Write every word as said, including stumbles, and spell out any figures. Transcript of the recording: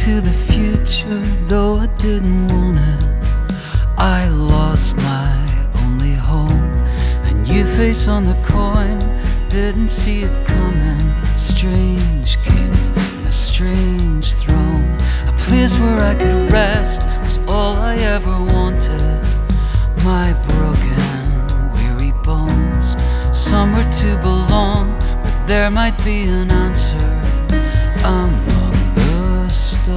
to the future, though I didn't want it. I lost my only home, and you face on the coin, didn't see it coming. A strange king and a strange throne, a place where I could rest was all I ever wanted. My broken, weary bones, somewhere to belong, where there might be an answer.